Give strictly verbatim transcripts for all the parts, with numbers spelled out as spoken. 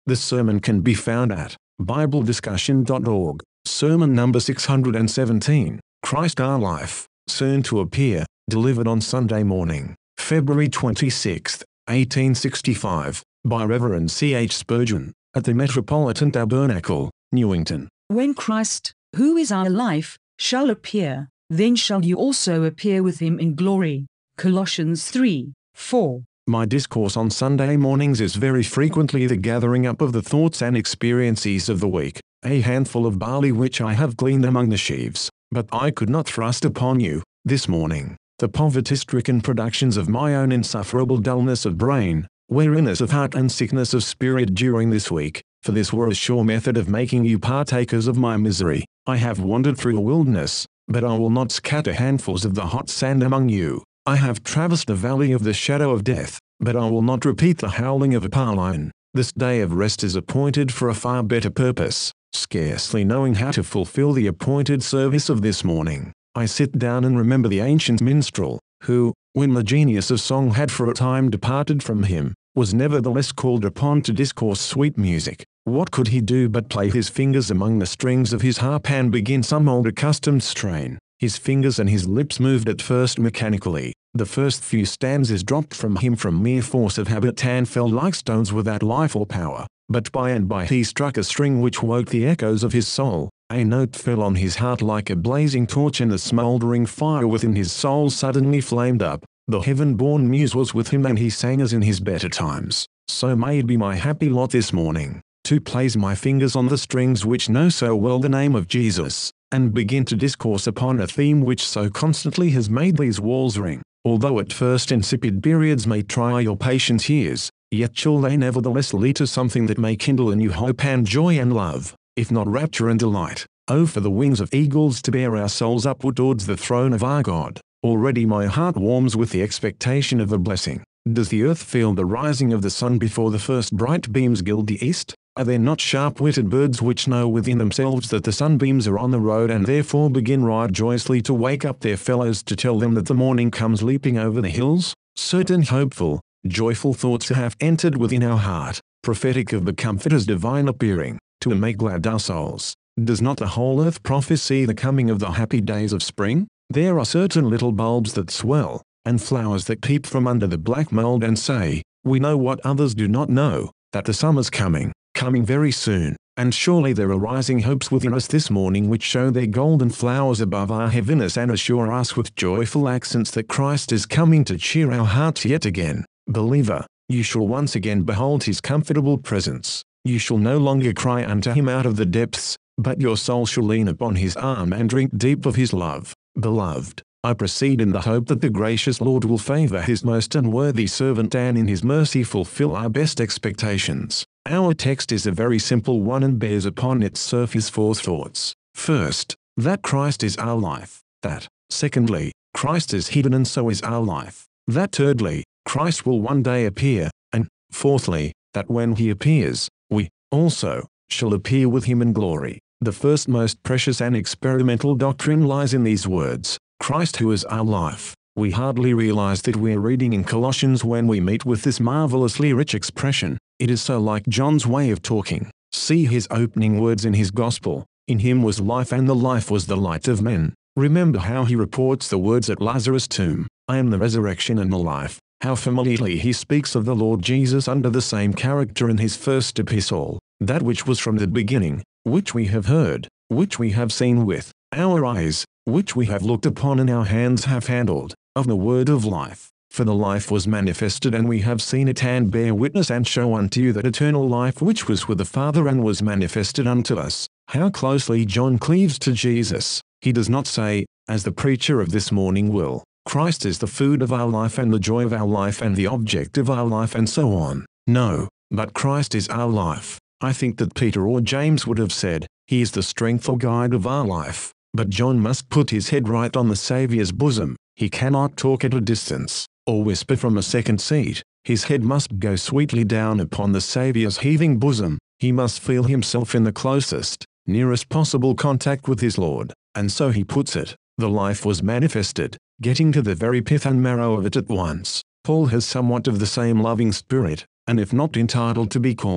This sermon can be found at bible discussion dot org. Sermon number six hundred seventeen, Christ Our Life, soon to appear, delivered on Sunday morning, February twenty-sixth, eighteen sixty-five, by Reverend C H Spurgeon, at the Metropolitan Tabernacle, Newington. When Christ, who is our life, shall appear, then shall you also appear with him in glory. Colossians three, four. My discourse on Sunday mornings is very frequently the gathering up of the thoughts and experiences of the week, a handful of barley which I have gleaned among the sheaves, but I could not thrust upon you, this morning, the poverty-stricken productions of my own insufferable dullness of brain, weariness of heart and sickness of spirit during this week, for this were a sure method of making you partakers of my misery. I have wandered through a wilderness, but I will not scatter handfuls of the hot sand among you. I have traversed the valley of the shadow of death, but I will not repeat the howling of a lion. This day of rest is appointed for a far better purpose. Scarcely knowing how to fulfill the appointed service of this morning, I sit down and remember the ancient minstrel, who, when the genius of song had for a time departed from him, was nevertheless called upon to discourse sweet music. What could he do but play his fingers among the strings of his harp and begin some old accustomed strain? His fingers and his lips moved at first mechanically. The first few stanzas dropped from him from mere force of habit and fell like stones without life or power. But by and by he struck a string which woke the echoes of his soul. A note fell on his heart like a blazing torch, and the smouldering fire within his soul suddenly flamed up. The heaven-born muse was with him, and he sang as in his better times. So may it be my happy lot this morning, to place my fingers on the strings which know so well the name of Jesus, and begin to discourse upon a theme which so constantly has made these walls ring. Although at first insipid periods may try your patient ears, yet shall they nevertheless lead to something that may kindle in you hope and joy and love, if not rapture and delight. Oh, for the wings of eagles to bear our souls upward towards the throne of our God! Already my heart warms with the expectation of a blessing. Does the earth feel the rising of the sun before the first bright beams gild the east? Are there not sharp-witted birds which know within themselves that the sunbeams are on the road, and therefore begin right joyously to wake up their fellows to tell them that the morning comes leaping over the hills? Certain hopeful, joyful thoughts have entered within our heart, prophetic of the Comforter's divine appearing, to make glad our souls. Does not the whole earth prophesy the coming of the happy days of spring? There are certain little bulbs that swell, and flowers that peep from under the black mold and say, we know what others do not know, that the summer's coming, coming very soon. And surely there are rising hopes within us this morning which show their golden flowers above our heaviness and assure us with joyful accents that Christ is coming to cheer our hearts yet again. Believer, you shall once again behold his comfortable presence. You shall no longer cry unto him out of the depths, but your soul shall lean upon his arm and drink deep of his love. Beloved, I proceed in the hope that the gracious Lord will favor his most unworthy servant and in his mercy fulfill our best expectations. Our text is a very simple one and bears upon its surface four thoughts. First, that Christ is our life. That, secondly, Christ is hidden and so is our life. That thirdly, Christ will one day appear. And, fourthly, that when he appears, we, also, shall appear with him in glory. The first most precious and experimental doctrine lies in these words, Christ who is our life. We hardly realize that we're reading in Colossians when we meet with this marvelously rich expression. It is so like John's way of talking. See his opening words in his gospel, in him was life and the life was the light of men. Remember how he reports the words at Lazarus' tomb, I am the resurrection and the life. How familiarly he speaks of the Lord Jesus under the same character in his first epistle, that which was from the beginning, which we have heard, which we have seen with our eyes, which we have looked upon and our hands have handled, of the word of life. For the life was manifested, and we have seen it and bear witness and show unto you that eternal life which was with the Father and was manifested unto us. How closely John cleaves to Jesus. He does not say, as the preacher of this morning will, Christ is the food of our life and the joy of our life and the object of our life and so on. No, but Christ is our life. I think that Peter or James would have said, he is the strength or guide of our life. But John must put his head right on the Saviour's bosom. He cannot talk at a distance, or whisper from a second seat. His head must go sweetly down upon the Saviour's heaving bosom. He must feel himself in the closest, nearest possible contact with his Lord. And so he puts it, the life was manifested, getting to the very pith and marrow of it at once. Paul has somewhat of the same loving spirit, and if not entitled to be called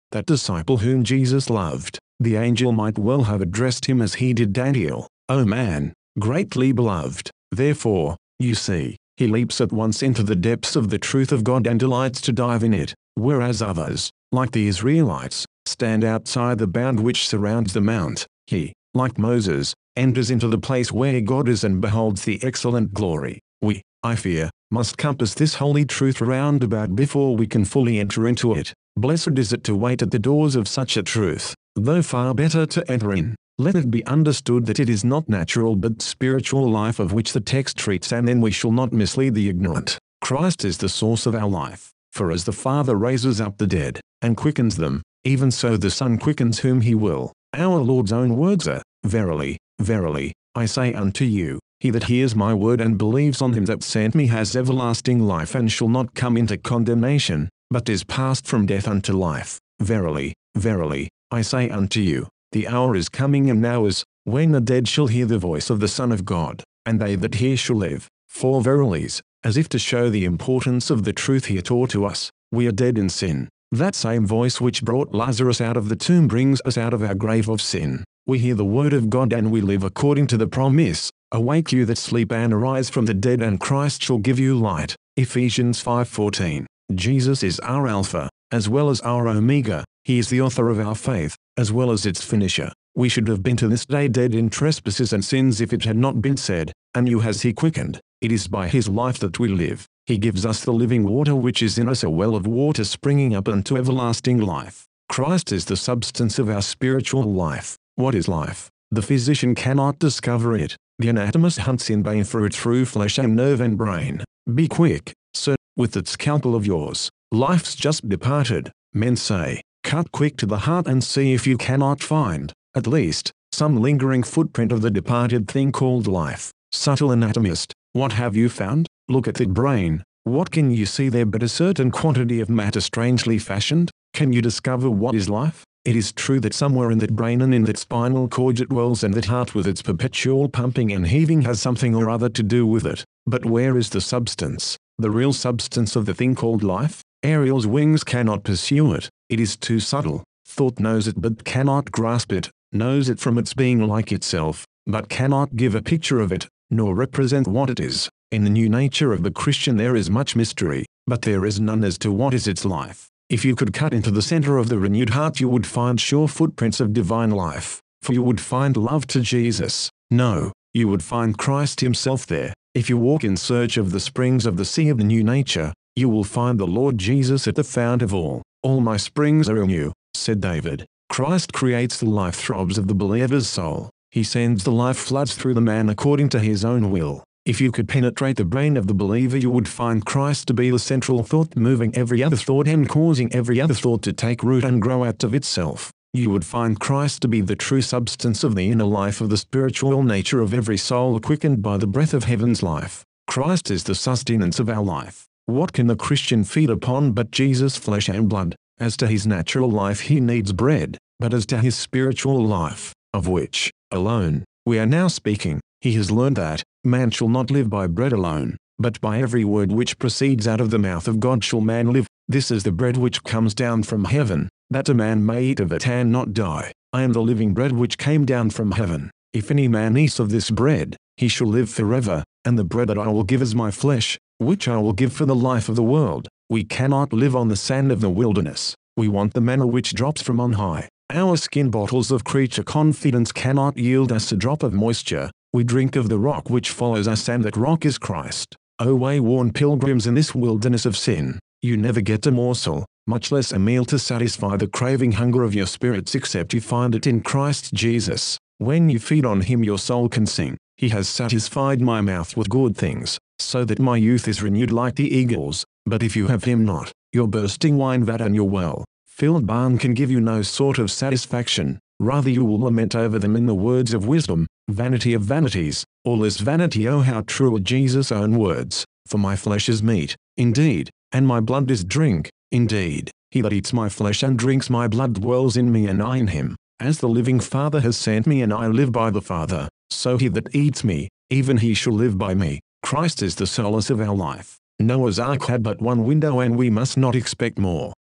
that disciple whom Jesus loved. The angel might well have addressed him as he did Daniel, "O man, greatly beloved." Therefore, you see, he leaps at once into the depths of the truth of God and delights to dive in it, whereas others, like the Israelites, stand outside the bound which surrounds the mount. He, like Moses, enters into the place where God is and beholds the excellent glory. We, I fear, must compass this holy truth round about before we can fully enter into it. Blessed is it to wait at the doors of such a truth, though far better to enter in. Let it be understood that it is not natural but spiritual life of which the text treats, and then we shall not mislead the ignorant. Christ is the source of our life, for as the Father raises up the dead, and quickens them, even so the Son quickens whom he will. Our Lord's own words are, "Verily, verily, I say unto you, he that hears my word and believes on him that sent me has everlasting life and shall not come into condemnation, but is passed from death unto life. Verily, verily, I say unto you, the hour is coming and now is, when the dead shall hear the voice of the Son of God, and they that hear shall live." Four verilies, as if to show the importance of the truth here taught to us. We are dead in sin. That same voice which brought Lazarus out of the tomb brings us out of our grave of sin. We hear the word of God and we live according to the promise, "Awake you that sleep and arise from the dead and Christ shall give you light." Ephesians five fourteen. Jesus is our Alpha, as well as our Omega. He is the author of our faith, as well as its finisher. We should have been to this day dead in trespasses and sins if it had not been said, "And you has he quickened." It is by his life that we live. He gives us the living water which is in us, a well of water springing up unto everlasting life. Christ is the substance of our spiritual life. What is life? The physician cannot discover it. The anatomist hunts in vain for it through flesh and nerve and brain. Be quick, sir, with that scalpel of yours. Life's just departed, men say. Cut quick to the heart and see if you cannot find, at least, some lingering footprint of the departed thing called life. Subtle anatomist, what have you found? Look at the brain. What can you see there but a certain quantity of matter strangely fashioned? Can you discover what is life? It is true that somewhere in that brain and in that spinal cord it dwells, and that heart with its perpetual pumping and heaving has something or other to do with it. But where is the substance, the real substance of the thing called life? Ariel's wings cannot pursue it. It is too subtle. Thought knows it but cannot grasp it, knows it from its being like itself, but cannot give a picture of it, nor represent what it is. In the new nature of the Christian there is much mystery, but there is none as to what is its life. If you could cut into the center of the renewed heart you would find sure footprints of divine life, for you would find love to Jesus. No, you would find Christ himself there. If you walk in search of the springs of the sea of the new nature, you will find the Lord Jesus at the fount of all. "All my springs are in you," said David. Christ creates the life throbs of the believer's soul. He sends the life floods through the man according to his own will. If you could penetrate the brain of the believer you would find Christ to be the central thought, moving every other thought and causing every other thought to take root and grow out of itself. You would find Christ to be the true substance of the inner life of the spiritual nature of every soul quickened by the breath of heaven's life. Christ is the sustenance of our life. What can the Christian feed upon but Jesus' flesh and blood? As to his natural life he needs bread, but as to his spiritual life, of which, alone, we are now speaking, he has learned that, man shall not live by bread alone, but by every word which proceeds out of the mouth of God shall man live. This is the bread which comes down from heaven, that a man may eat of it and not die. I am the living bread which came down from heaven. If any man eats of this bread, he shall live forever, and the bread that I will give is my flesh, which I will give for the life of the world. We cannot live on the sand of the wilderness. We want the manna which drops from on high. Our skin bottles of creature confidence cannot yield us a drop of moisture. We drink of the rock which follows us, and that rock is Christ. O wayworn pilgrims in this wilderness of sin, you never get a morsel, much less a meal to satisfy the craving hunger of your spirits, except you find it in Christ Jesus. When you feed on him your soul can sing, "He has satisfied my mouth with good things, so that my youth is renewed like the eagles." But if you have him not, your bursting wine vat and your well-filled barn can give you no sort of satisfaction. Rather you will lament over them in the words of wisdom, "Vanity of vanities, all is vanity." Oh, how true are Jesus' own words. "For my flesh is meat, indeed, and my blood is drink, indeed. He that eats my flesh and drinks my blood dwells in me and I in him. As the living Father has sent me and I live by the Father, so he that eats me, even he shall live by me." Christ is the solace of our life. Noah's ark had but one window and we must not expect more.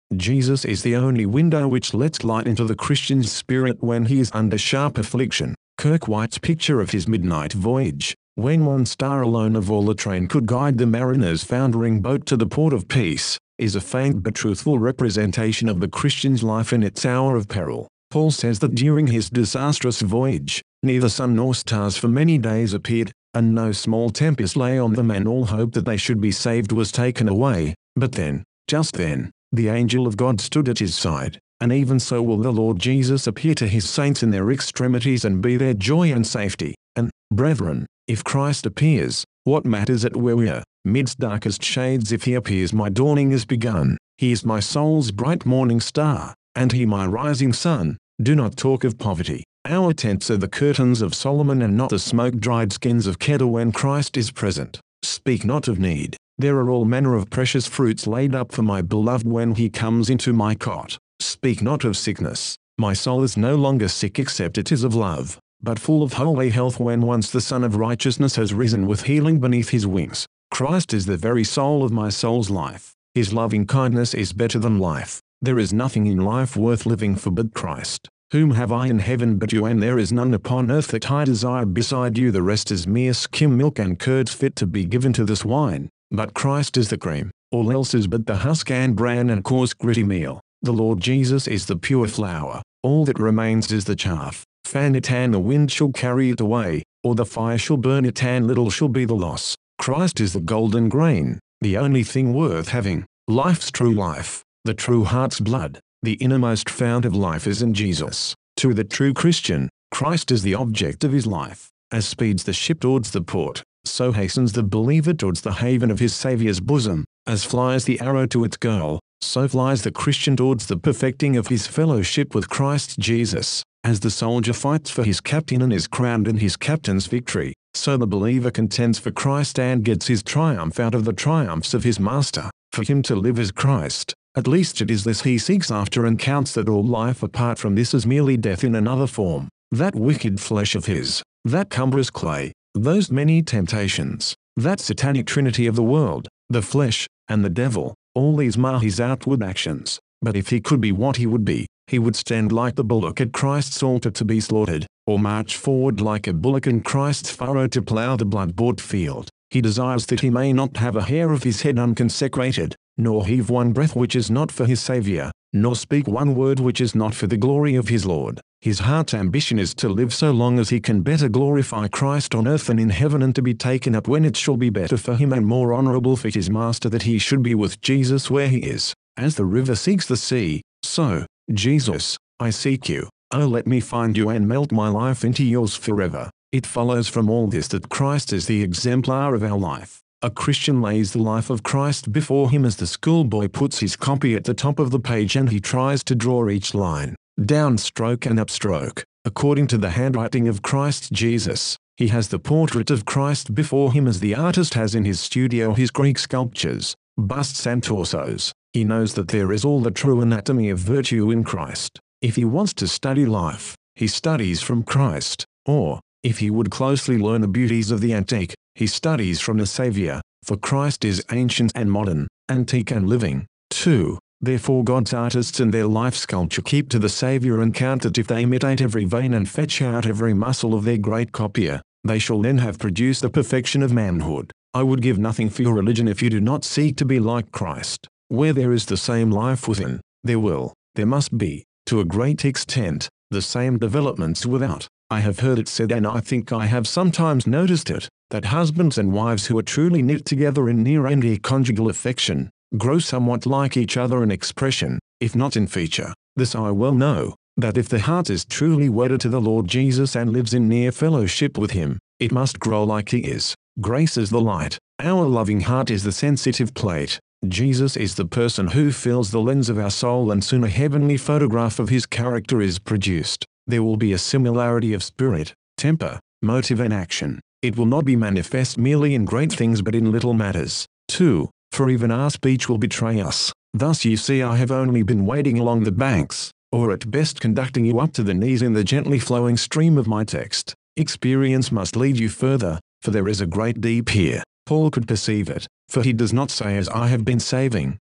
Jesus is the only window which lets light into the Christian's spirit when he is under sharp affliction. Kirk White's picture of his midnight voyage, when one star alone of all the train could guide the mariner's foundering boat to the port of peace, is a faint but truthful representation of the Christian's life in its hour of peril. Paul says that during his disastrous voyage, neither sun nor stars for many days appeared, and no small tempest lay on them, and all hope that they should be saved was taken away. But then, just then, the angel of God stood at his side, and even so will the Lord Jesus appear to his saints in their extremities and be their joy and safety. And, brethren, if Christ appears, what matters it where we are? Midst darkest shades if he appears, my dawning is begun. He is my soul's bright morning star, and he my rising sun. Do not talk of poverty. Our tents are the curtains of Solomon and not the smoke-dried skins of Kedar when Christ is present. Speak not of need. There are all manner of precious fruits laid up for my beloved when he comes into my cot. Speak not of sickness. My soul is no longer sick except it is of love, but full of holy health when once the Son of Righteousness has risen with healing beneath his wings. Christ is the very soul of my soul's life. His loving kindness is better than life. There is nothing in life worth living for but Christ. Whom have I in heaven but you, and there is none upon earth that I desire beside you. The rest is mere skim milk and curds fit to be given to this wine. But Christ is the cream. All else is but the husk and bran and coarse gritty meal. The Lord Jesus is the pure flour. All that remains is the chaff. Fan it and the wind shall carry it away, or the fire shall burn it and little shall be the loss. Christ is the golden grain, the only thing worth having, life's true life, the true heart's blood. The innermost fount of life is in Jesus. To the true Christian, Christ is the object of his life. As speeds the ship towards the port, so hastens the believer towards the haven of his Saviour's bosom. As flies the arrow to its goal, so flies the Christian towards the perfecting of his fellowship with Christ Jesus. As the soldier fights for his captain and is crowned in his captain's victory, so the believer contends for Christ and gets his triumph out of the triumphs of his Master. For him to live is Christ. At least it is this he seeks after, and counts that all life apart from this is merely death in another form. That wicked flesh of his, that cumbrous clay, those many temptations, that satanic trinity of the world, the flesh, and the devil, all these mar his outward actions. But if he could be what he would be, he would stand like the bullock at Christ's altar to be slaughtered, or march forward like a bullock in Christ's furrow to plough the blood-bought field. He desires that he may not have a hair of his head unconsecrated, nor heave one breath which is not for his Saviour, nor speak one word which is not for the glory of his Lord. His heart's ambition is to live so long as he can better glorify Christ on earth than in heaven, and to be taken up when it shall be better for him and more honourable for his Master that he should be with Jesus where he is. As the river seeks the sea, so, Jesus, I seek you. Oh, let me find you and melt my life into yours forever. It follows from all this that Christ is the exemplar of our life. A Christian lays the life of Christ before him as the schoolboy puts his copy at the top of the page, and he tries to draw each line, downstroke and upstroke, according to the handwriting of Christ Jesus. He has the portrait of Christ before him as the artist has in his studio his Greek sculptures, busts and torsos. He knows that there is all the true anatomy of virtue in Christ. If he wants to study life, he studies from Christ, or, if he would closely learn the beauties of the antique, he studies from the Saviour, for Christ is ancient and modern, antique and living. two. Therefore God's artists in their life sculpture keep to the Saviour, and count that if they imitate every vein and fetch out every muscle of their great copier, they shall then have produced the perfection of manhood. I would give nothing for your religion if you do not seek to be like Christ. Where there is the same life within, there will, there must be, to a great extent, the same developments without. I have heard it said, and I think I have sometimes noticed it, that husbands and wives who are truly knit together in near and dear conjugal affection, grow somewhat like each other in expression, if not in feature. This I well know, that if the heart is truly wedded to the Lord Jesus and lives in near fellowship with him, it must grow like he is. Grace is the light. Our loving heart is the sensitive plate. Jesus is the person who fills the lens of our soul, and soon a heavenly photograph of his character is produced. There will be a similarity of spirit, temper, motive and action. It will not be manifest merely in great things but in little matters. two. For even our speech will betray us. Thus you see I have only been wading along the banks, or at best conducting you up to the knees in the gently flowing stream of my text. Experience must lead you further, for there is a great deep here. Paul could perceive it, for he does not say as I have been saving,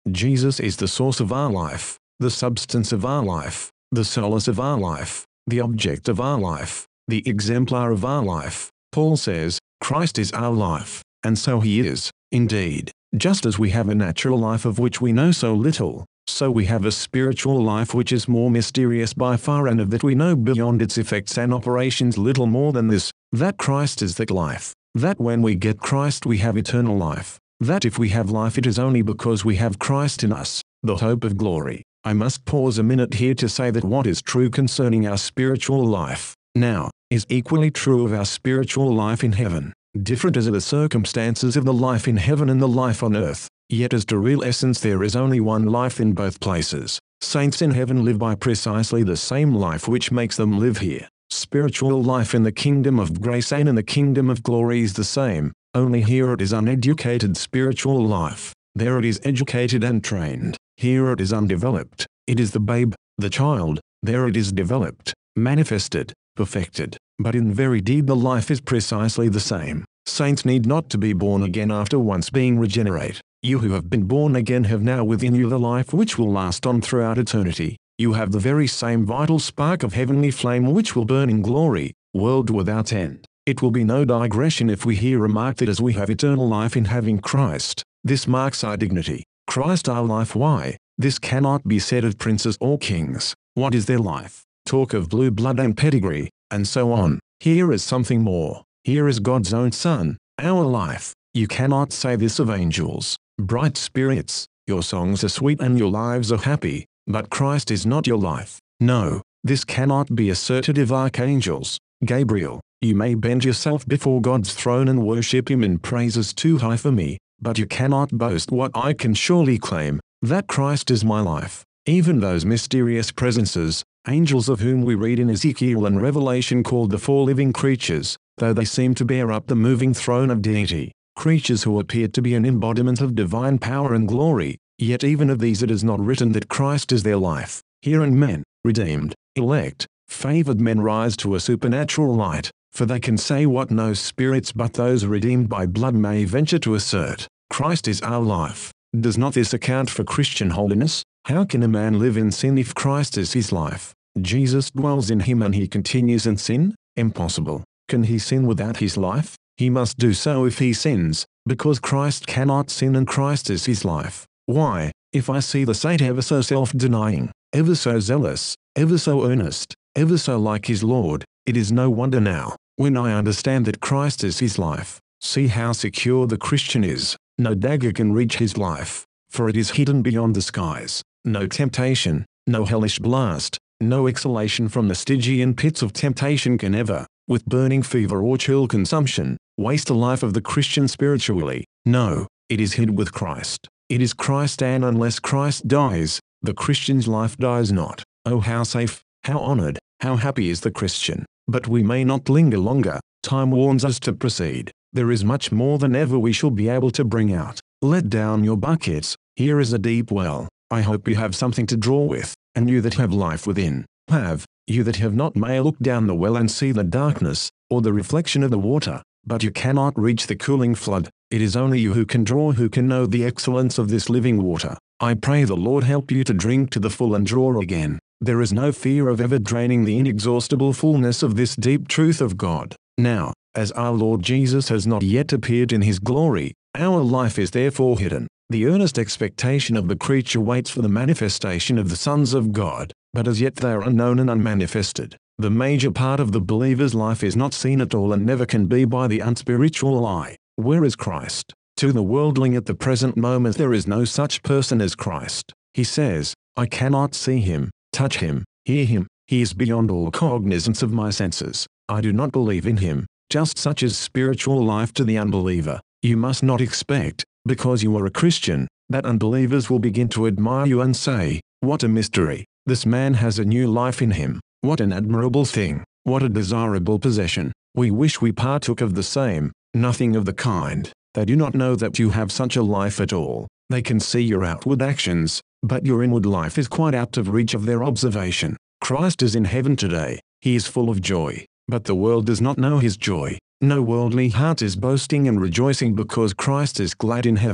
Jesus is the source of our life, the substance of our life, the solace of our life, the object of our life, the exemplar of our life. Paul says, Christ is our life, and so he is, indeed. Just as we have a natural life of which we know so little, so we have a spiritual life which is more mysterious by far, and of that we know beyond its effects and operations little more than this, that Christ is that life, that when we get Christ we have eternal life, that if we have life it is only because we have Christ in us, the hope of glory. I must pause a minute here to say that what is true concerning our spiritual life now is equally true of our spiritual life in heaven. Different as are the circumstances of the life in heaven and the life on earth, yet as to real essence there is only one life in both places. Saints in heaven live by precisely the same life which makes them live here. Spiritual life in the kingdom of grace and in the kingdom of glory is the same, only here it is uneducated spiritual life, there it is educated and trained. Here it is undeveloped, it is the babe, the child, there it is developed, manifested, perfected. But in very deed the life is precisely the same. Saints need not to be born again after once being regenerate. You who have been born again have now within you the life which will last on throughout eternity. You have the very same vital spark of heavenly flame which will burn in glory, world without end. It will be no digression if we here remark that as we have eternal life in having Christ, this marks our dignity. Christ our life. Why? This cannot be said of princes or kings. What is their life? Talk of blue blood and pedigree, and so on. Here is something more. Here is God's own Son, our life. You cannot say this of angels, bright spirits. Your songs are sweet and your lives are happy, but Christ is not your life. No, this cannot be asserted of archangels. Gabriel, you may bend yourself before God's throne and worship him in praises too high for me, but you cannot boast what I can surely claim, that Christ is my life. Even those mysterious presences, angels of whom we read in Ezekiel and Revelation called the four living creatures, though they seem to bear up the moving throne of deity, creatures who appear to be an embodiment of divine power and glory, yet even of these it is not written that Christ is their life. Here and men, redeemed, elect, favored men rise to a supernatural light, for they can say what no spirits but those redeemed by blood may venture to assert. Christ is our life. Does not this account for Christian holiness? How can a man live in sin if Christ is his life? Jesus dwells in him and he continues in sin? Impossible. Can he sin without his life? He must do so if he sins, because Christ cannot sin and Christ is his life. Why, if I see the saint ever so self-denying, ever so zealous, ever so earnest, ever so like his Lord, it is no wonder now, when I understand that Christ is his life. See how secure the Christian is. No dagger can reach his life, for it is hidden beyond the skies. No temptation, no hellish blast, no exhalation from the Stygian pits of temptation can ever, with burning fever or chill consumption, waste the life of the Christian spiritually. No, it is hid with Christ. It is Christ, and unless Christ dies, the Christian's life dies not. Oh, how safe, how honored, how happy is the Christian. But we may not linger longer. Time warns us to proceed. There is much more than ever we shall be able to bring out. Let down your buckets. Here is a deep well. I hope you have something to draw with, and you that have life within, have. You that have not may look down the well and see the darkness, or the reflection of the water, but you cannot reach the cooling flood. It is only you who can draw, who can know the excellence of this living water. I pray the Lord help you to drink to the full and draw again. There is no fear of ever draining the inexhaustible fullness of this deep truth of God. Now, as our Lord Jesus has not yet appeared in his glory, our life is therefore hidden. The earnest expectation of the creature waits for the manifestation of the sons of God, but as yet they are unknown and unmanifested. The major part of the believer's life is not seen at all and never can be by the unspiritual eye. Where is Christ? To the worldling at the present moment there is no such person as Christ. He says, I cannot see him, touch him, hear him. He is beyond all cognizance of my senses. I do not believe in him. Just such is spiritual life to the unbeliever. You must not expect, because you are a Christian, that unbelievers will begin to admire you and say, what a mystery. This man has a new life in him. What an admirable thing. What a desirable possession. We wish we partook of the same. Nothing of the kind. They do not know that you have such a life at all. They can see your outward actions, but your inward life is quite out of reach of their observation. Christ is in heaven today. He is full of joy, but the world does not know his joy. No worldly heart is boasting and rejoicing because Christ is glad in heaven.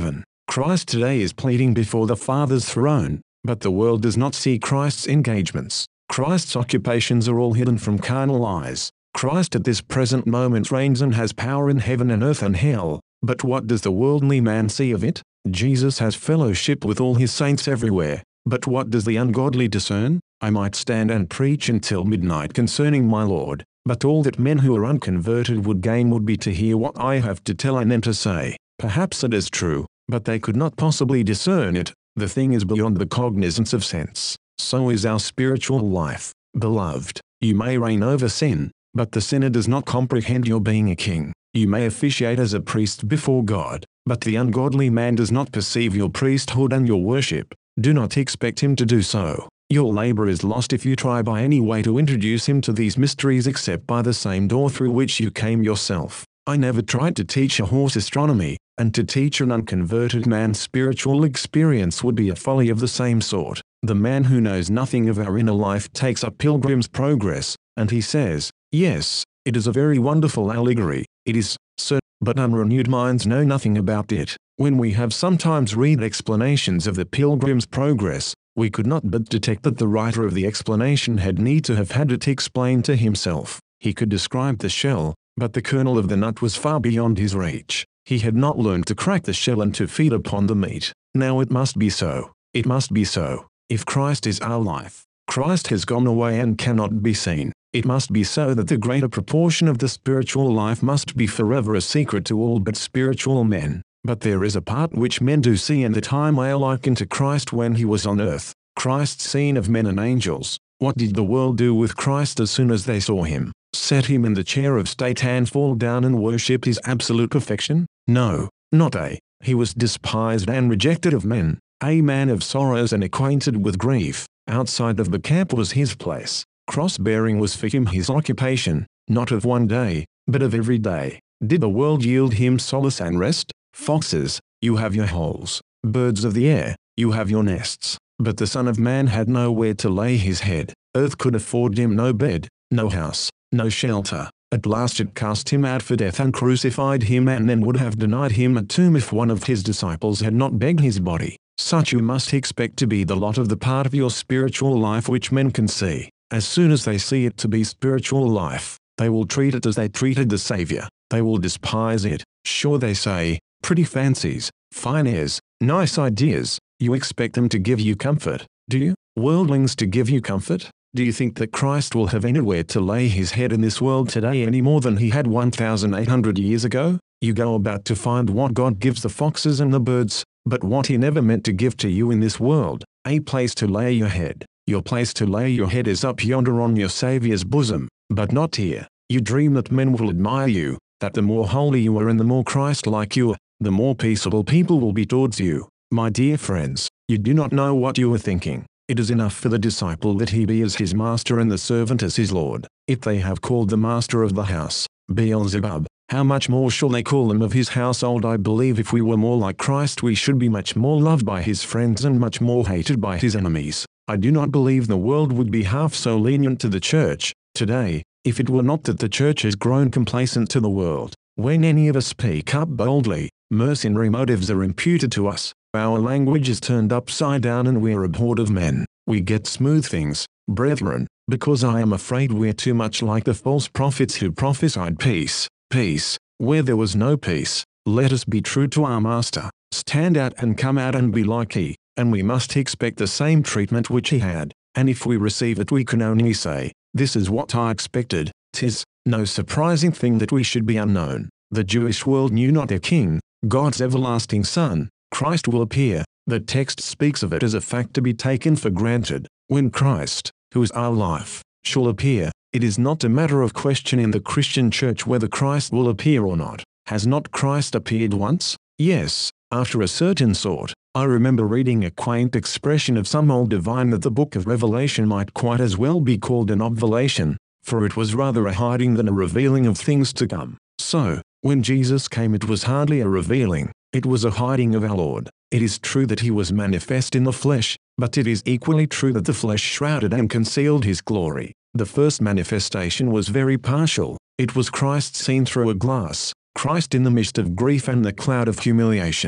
Christ today is pleading before the Father's throne, but the world does not see Christ's engagements. Christ's occupations are all hidden from carnal eyes. Christ at this present moment reigns and has power in heaven and earth and hell, but what does the worldly man see of it? Jesus has fellowship with all his saints everywhere, but what does the ungodly discern? I might stand and preach until midnight concerning my Lord, but all that men who are unconverted would gain would be to hear what I have to tell and then to say, perhaps it is true, but they could not possibly discern it. The thing is beyond the cognizance of sense. So is our spiritual life. Beloved, you may reign over sin, but the sinner does not comprehend your being a king. You may officiate as a priest before God, but the ungodly man does not perceive your priesthood and your worship. Do not expect him to do so. Your labor is lost if you try by any way to introduce him to these mysteries except by the same door through which you came yourself. I never tried to teach a horse astronomy, and to teach an unconverted man spiritual experience would be a folly of the same sort. The man who knows nothing of our inner life takes up Pilgrim's Progress, and he says, yes, it is a very wonderful allegory, it is, sir, but unrenewed minds know nothing about it. When we have sometimes read explanations of the Pilgrim's Progress, we could not but detect that the writer of the explanation had need to have had it explained to himself. He could describe the shell, but the kernel of the nut was far beyond his reach. He had not learned to crack the shell and to feed upon the meat. Now it must be so. It must be so. If Christ is our life, Christ has gone away and cannot be seen. It must be so that the greater proportion of the spiritual life must be forever a secret to all but spiritual men. But there is a part which men do see, and that I may liken to Christ when he was on earth. Christ seen of men and angels. What did the world do with Christ as soon as they saw him? Set him in the chair of state and fall down and worship his absolute perfection? No, not they. He was despised and rejected of men, a man of sorrows and acquainted with grief. Outside of the camp was his place. Cross-bearing was for him his occupation, not of one day, but of every day. Did the world yield him solace and rest? Foxes, you have your holes. Birds of the air, you have your nests. But the Son of Man had nowhere to lay his head. Earth could afford him no bed, no house, no shelter. At last it cast him out for death and crucified him, and then would have denied him a tomb if one of his disciples had not begged his body. Such you must expect to be the lot of the part of your spiritual life which men can see. As soon as they see it to be spiritual life, they will treat it as they treated the Savior. They will despise it. Sure, they say, pretty fancies, fine airs, nice ideas. You expect them to give you comfort, do you? Worldlings to give you comfort? Do you think that Christ will have anywhere to lay his head in this world today any more than he had one thousand eight hundred years ago? You go about to find what God gives the foxes and the birds, but what he never meant to give to you in this world, a place to lay your head. Your place to lay your head is up yonder on your Saviour's bosom, but not here. You dream that men will admire you, that the more holy you are and the more Christ-like you are, the more peaceable people will be towards you. My dear friends, you do not know what you are thinking. It is enough for the disciple that he be as his master and the servant as his Lord. If they have called the master of the house Beelzebub, how much more shall they call him of his household? I believe if we were more like Christ we should be much more loved by his friends and much more hated by his enemies. I do not believe the world would be half so lenient to the church today, if it were not that the church has grown complacent to the world. When any of us speak up boldly, mercenary motives are imputed to us. Our language is turned upside down and we're abhorred of men. We get smooth things, brethren, because I am afraid we're too much like the false prophets who prophesied peace, peace, where there was no peace. Let us be true to our Master, stand out and come out and be like he, and we must expect the same treatment which he had, and if we receive it we can only say, this is what I expected. 'Tis no surprising thing that we should be unknown. The Jewish world knew not their king, God's everlasting Son. Christ will appear. The text speaks of it as a fact to be taken for granted. When Christ, who is our life, shall appear, it is not a matter of question in the Christian church whether Christ will appear or not. Has not Christ appeared once? Yes, after a certain sort. I remember reading a quaint expression of some old divine that the book of Revelation might quite as well be called an obvelation, for it was rather a hiding than a revealing of things to come. So, when Jesus came it was hardly a revealing, it was a hiding of our Lord. It is true that he was manifest in the flesh, but it is equally true that the flesh shrouded and concealed his glory. The first manifestation was very partial. It was Christ seen through a glass, Christ in the midst of grief and the cloud of humiliation,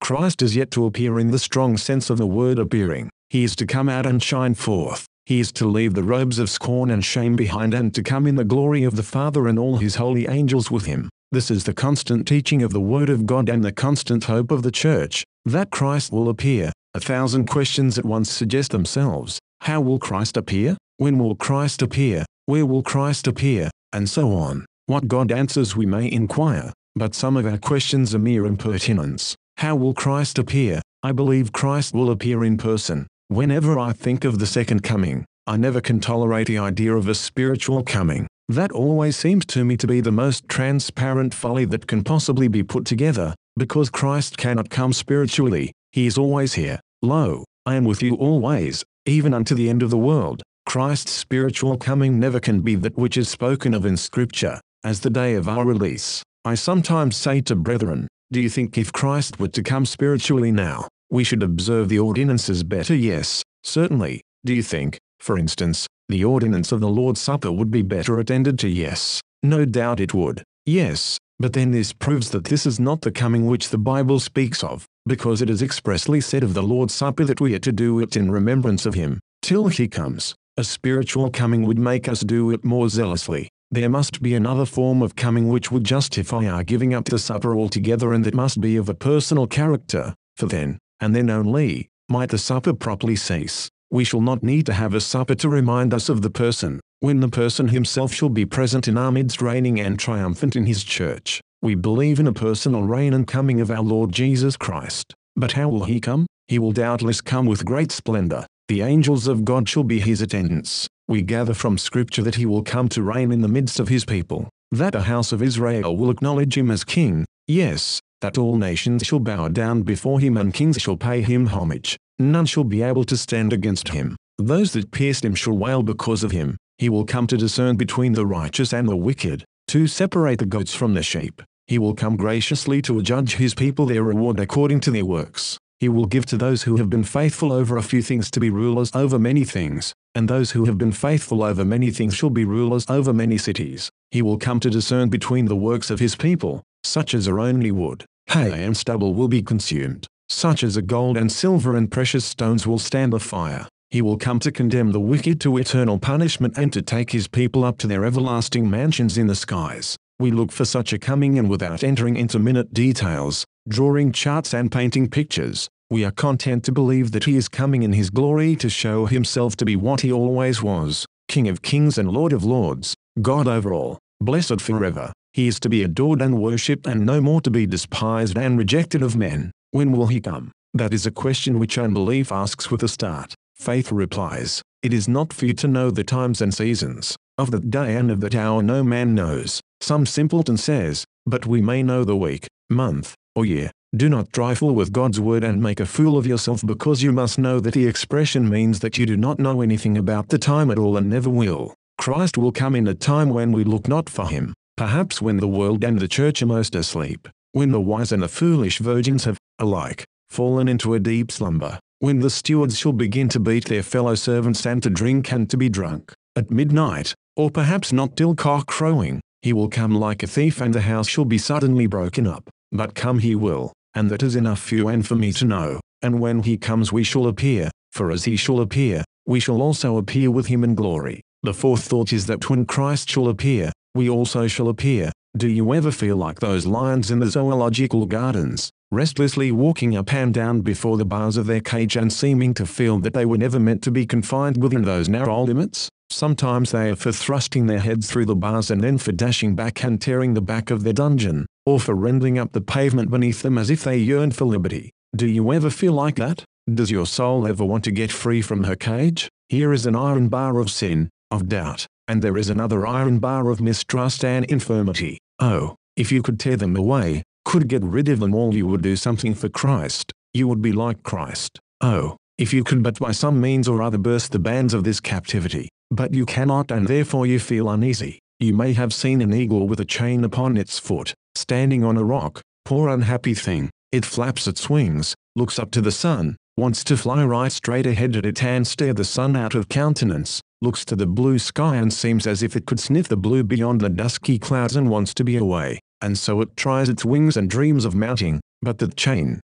Christ is yet to appear in the strong sense of the word appearing. He is to come out and shine forth. He is to leave the robes of scorn and shame behind and to come in the glory of the Father and all his holy angels with him. This is the constant teaching of the Word of God and the constant hope of the Church, that Christ will appear. A thousand questions at once suggest themselves. How will Christ appear? When will Christ appear? Where will Christ appear? And so on. What God answers we may inquire, but some of our questions are mere impertinence. How will Christ appear? I believe Christ will appear in person. Whenever I think of the second coming, I never can tolerate the idea of a spiritual coming. That always seems to me to be the most transparent folly that can possibly be put together, because Christ cannot come spiritually. He is always here. Lo, I am with you always, even unto the end of the world. Christ's spiritual coming never can be that which is spoken of in Scripture, as the day of our release. I sometimes say to brethren, do you think if Christ were to come spiritually now, we should observe the ordinances better? Yes, certainly. Do you think, for instance, the ordinance of the Lord's Supper would be better attended to? Yes, no doubt it would. Yes, but then this proves that this is not the coming which the Bible speaks of, because it is expressly said of the Lord's Supper that we are to do it in remembrance of him, till he comes. A spiritual coming would make us do it more zealously. There must be another form of coming which would justify our giving up the supper altogether, and that must be of a personal character, for then, and then only, might the supper properly cease. We shall not need to have a supper to remind us of the person, when the person himself shall be present in our midst, reigning and triumphant in his church. We believe in a personal reign and coming of our Lord Jesus Christ. But how will he come? He will doubtless come with great splendor. The angels of God shall be his attendants. We gather from Scripture that he will come to reign in the midst of his people, that a house of Israel will acknowledge him as king, yes, that all nations shall bow down before him and kings shall pay him homage. None shall be able to stand against him. Those that pierced him shall wail because of him. He will come to discern between the righteous and the wicked, to separate the goats from the sheep. He will come graciously to judge his people their reward according to their works. He will give to those who have been faithful over a few things to be rulers over many things, and those who have been faithful over many things shall be rulers over many cities. He will come to discern between the works of his people, such as are only wood, hay and stubble will be consumed, such as are gold and silver and precious stones will stand the fire. He will come to condemn the wicked to eternal punishment and to take his people up to their everlasting mansions in the skies. We look for such a coming, and without entering into minute details, drawing charts and painting pictures, we are content to believe that he is coming in his glory to show himself to be what he always was, King of kings and Lord of lords, God over all, blessed forever. He is to be adored and worshipped and no more to be despised and rejected of men. When will he come? That is a question which unbelief asks with a start. Faith replies, it is not for you to know the times and seasons of that day and of that hour no man knows. Some simpleton says, but we may know the week, month, or year. Do not trifle with God's word and make a fool of yourself, because you must know that the expression means that you do not know anything about the time at all and never will. Christ will come in a time when we look not for him, perhaps when the world and the church are most asleep, when the wise and the foolish virgins have, alike, fallen into a deep slumber, when the stewards shall begin to beat their fellow servants and to drink and to be drunk, at midnight, or perhaps not till cock crowing. He will come like a thief, and the house shall be suddenly broken up. But come he will, and that is enough for you and for me to know. And when he comes we shall appear, for as he shall appear, we shall also appear with him in glory. The fourth thought is that when Christ shall appear, we also shall appear. Do you ever feel like those lions in the zoological gardens, restlessly walking up and down before the bars of their cage and seeming to feel that they were never meant to be confined within those narrow limits? Sometimes they are for thrusting their heads through the bars and then for dashing back and tearing the back of their dungeon, or for rending up the pavement beneath them as if they yearned for liberty. Do you ever feel like that? Does your soul ever want to get free from her cage? Here is an iron bar of sin, of doubt, and there is another iron bar of mistrust and infirmity. Oh, if you could tear them away, could get rid of them all, you would do something for Christ. You would be like Christ. Oh, if you could but by some means or other burst the bands of this captivity. But you cannot, and therefore you feel uneasy. You may have seen an eagle with a chain upon its foot, standing on a rock. Poor unhappy thing, it flaps its wings, looks up to the sun, wants to fly right straight ahead at it and stare the sun out of countenance, looks to the blue sky and seems as if it could sniff the blue beyond the dusky clouds and wants to be away, and so it tries its wings and dreams of mounting, but the chain,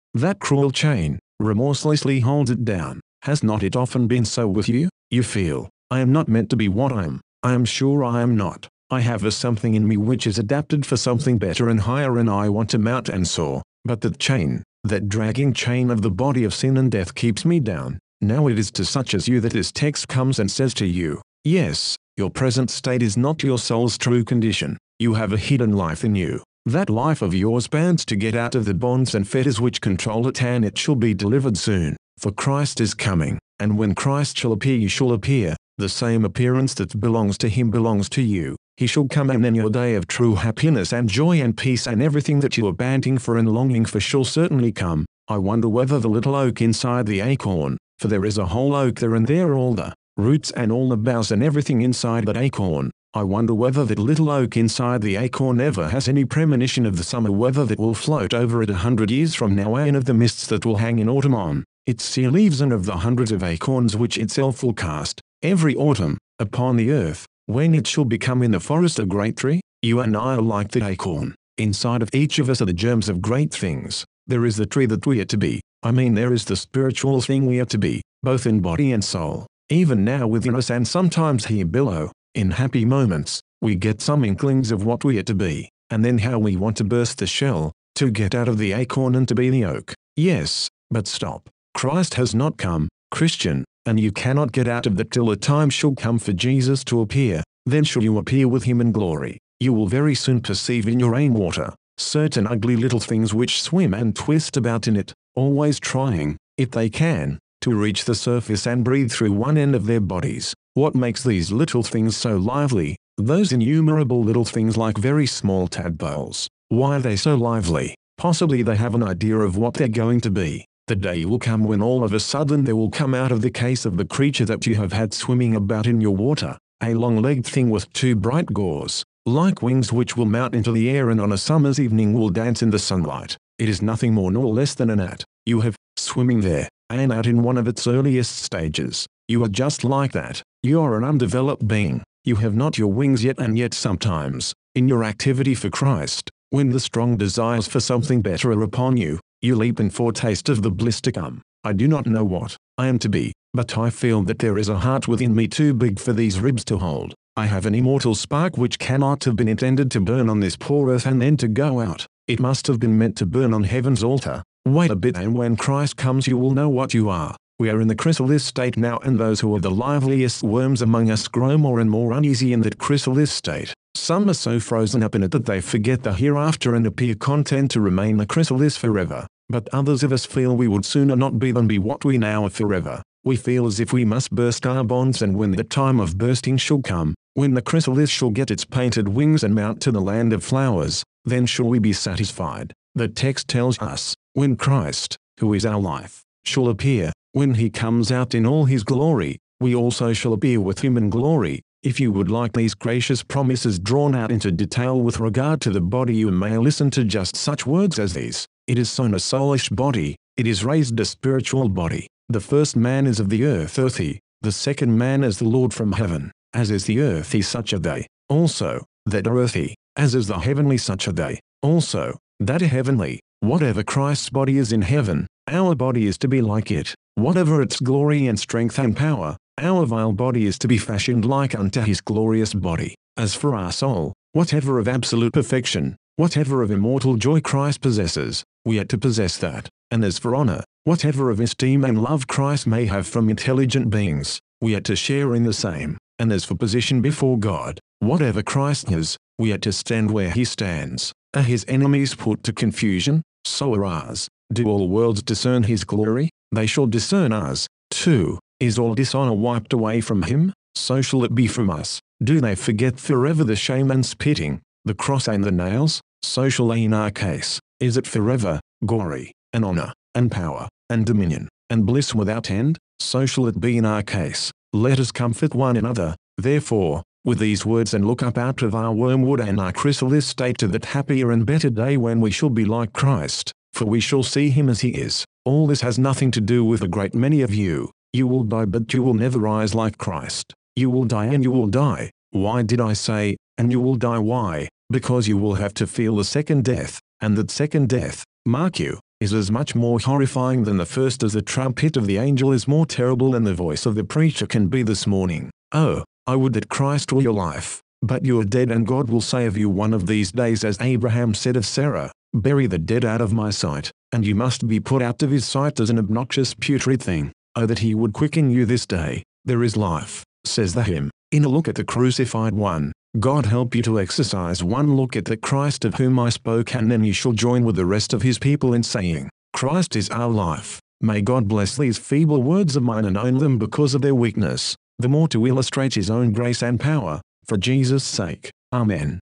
That cruel chain remorselessly holds it down. Has not it often been so with you? You feel, I am not meant to be what I am. I am sure I am not. I have a something in me which is adapted for something better and higher, and I want to mount and soar. But that chain, that dragging chain of the body of sin and death keeps me down. Now it is to such as you that this text comes and says to you, yes, your present state is not your soul's true condition. You have a hidden life in you. That life of yours pants to get out of the bonds and fetters which control it, and it shall be delivered soon. For Christ is coming, and when Christ shall appear you shall appear. The same appearance that belongs to him belongs to you. He shall come, and then your day of true happiness and joy and peace and everything that you are panting for and longing for shall certainly come. I wonder whether the little oak inside the acorn, for there is a whole oak there, and there are all the roots and all the boughs and everything inside that acorn. I wonder whether that little oak inside the acorn ever has any premonition of the summer weather that will float over it a hundred years from now, and of the mists that will hang in autumn on its sere leaves, and of the hundreds of acorns which itself will cast, every autumn, upon the earth, when it shall become in the forest a great tree. You and I are like the acorn. Inside of each of us are the germs of great things. There is the tree that we are to be. I mean, there is the spiritual thing we are to be, both in body and soul, even now within us, and sometimes here below. In happy moments, we get some inklings of what we are to be, and then how we want to burst the shell, to get out of the acorn and to be the oak. Yes, but stop. Christ has not come, Christian, and you cannot get out of that till the time shall come for Jesus to appear. Then shall you appear with him in glory. You will very soon perceive in your own water certain ugly little things which swim and twist about in it, always trying, if they can, to reach the surface and breathe through one end of their bodies. What makes these little things so lively? Those innumerable little things like very small tadpoles. Why are they so lively? Possibly they have an idea of what they're going to be. The day will come when all of a sudden there will come out of the case of the creature that you have had swimming about in your water, a long-legged thing with two bright gauze, like wings, which will mount into the air and on a summer's evening will dance in the sunlight. It is nothing more nor less than a gnat. You have, swimming there, and out in one of its earliest stages. You are just like that. You are an undeveloped being. You have not your wings yet, and yet sometimes, in your activity for Christ, when the strong desires for something better are upon you, you leap in foretaste of the bliss to come. I do not know what I am to be, but I feel that there is a heart within me too big for these ribs to hold. I have an immortal spark which cannot have been intended to burn on this poor earth and then to go out. It must have been meant to burn on heaven's altar. Wait a bit, and when Christ comes you will know what you are. We are in the chrysalis state now, and those who are the liveliest worms among us grow more and more uneasy in that chrysalis state. Some are so frozen up in it that they forget the hereafter and appear content to remain the chrysalis forever. But others of us feel we would sooner not be than be what we now are forever. We feel as if we must burst our bonds, and when the time of bursting shall come, when the chrysalis shall get its painted wings and mount to the land of flowers, then shall we be satisfied. The text tells us, when Christ, who is our life, shall appear, when he comes out in all his glory, we also shall appear with him in glory. If you would like these gracious promises drawn out into detail with regard to the body, you may listen to just such words as these. It is sown a soulish body, it is raised a spiritual body. The first man is of the earth, earthy, the second man is the Lord from heaven. As is the earthy, such are they also that are earthy. As is the heavenly, such are they also that are heavenly. Whatever Christ's body is in heaven, our body is to be like it. Whatever its glory and strength and power, our vile body is to be fashioned like unto his glorious body. As for our soul, whatever of absolute perfection, whatever of immortal joy Christ possesses, we are to possess that. And as for honor, whatever of esteem and love Christ may have from intelligent beings, we are to share in the same. And as for position before God, whatever Christ has, we are to stand where he stands. Are his enemies put to confusion? So are ours. Do all worlds discern his glory? They shall discern us, too. Is all dishonor wiped away from him? So shall it be from us. Do they forget forever the shame and spitting, the cross and the nails? So shall they in our case. Is it forever, glory, and honor, and power, and dominion, and bliss without end? So shall it be in our case. Let us comfort one another, therefore, with these words, and look up out of our wormwood and our chrysalis state to that happier and better day when we shall be like Christ, for we shall see him as he is. All this has nothing to do with a great many of you. You will die, but you will never rise like Christ. You will die, and you will die. Why did I say, and you will die? Why? Because you will have to feel the second death, and that second death, mark you, is as much more horrifying than the first as the trumpet of the angel is more terrible than the voice of the preacher can be this morning. Oh, I would that Christ were your life, but you are dead and God will say of you one of these days as Abraham said of Sarah, bury the dead out of my sight, and you must be put out of his sight as an obnoxious putrid thing. Oh that he would quicken you this day, there is life, says the hymn, in a look at the crucified one. God help you to exercise one look at the Christ of whom I spoke, and then you shall join with the rest of his people in saying, Christ is our life. May God bless these feeble words of mine and own them because of their weakness, the more to illustrate his own grace and power, for Jesus' sake. Amen.